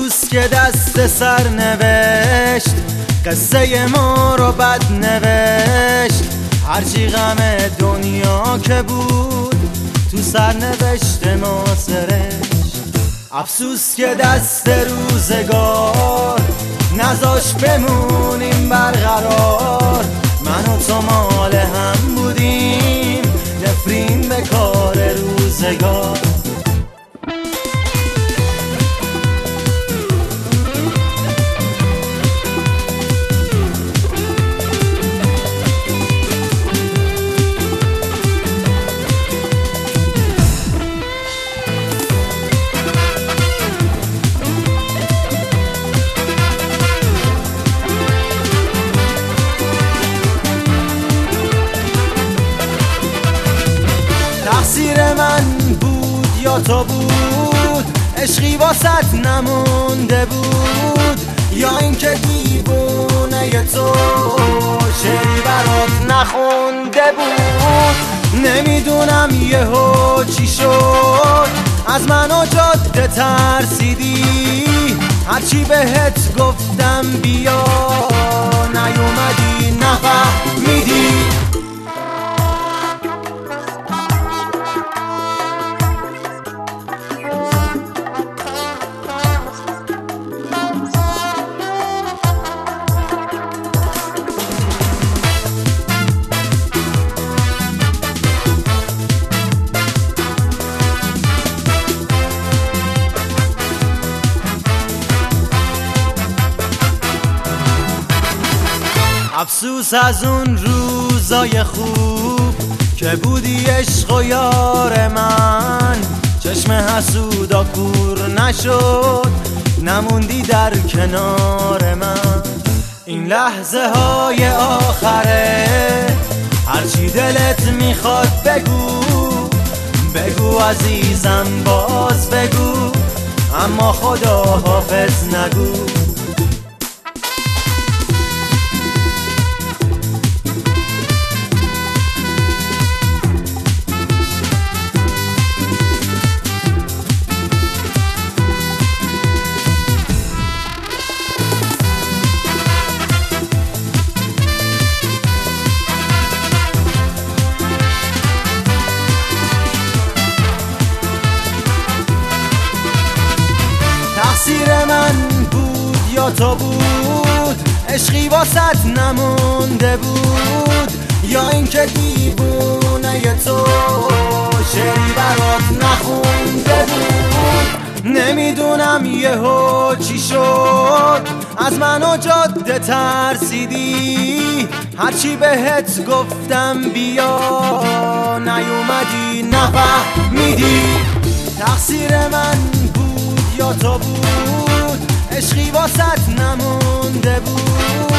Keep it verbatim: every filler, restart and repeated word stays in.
افسوس که دست سر نوشت، قصه ما رو بد نوشت. هرچی غم دنیا که بود تو سرنوشت ما سرشت. افسوس که دست روزگار نذاش بمونیم برقرار. من و تو مال هم بودیم، نفرین به کار روزگار. تقصیر من بود یا تو بود، عشقی واسط نمونده بود، یا اینکه دیوونه تو شعری برات نخونده بود. نمیدونم یهو چی شد، از من و جاده ترسیدی. هرچی بهت گفتم بیا نیومدی نفهمیدی. افسوس از اون روزای خوب که بودی عشق و یار من. چشم حسودا کور نشد، نموندی در کنار من. این لحظه های آخره، هرچی دلت میخواد بگو بگو عزیزم باز بگو، اما خدا حافظ نگو. تقصیر من بود یا تو بود، عشقی واسط نمونده بود، یا اینکه دیوونه تو شعری برات نخونده بود. نمیدونم یهو چی شد، از من و جاده ترسیدی. هرچی بهت گفتم بیا نیومدی نفهمیدی. تقصیر من یا تو بود، عشقی واسط نمونده بود،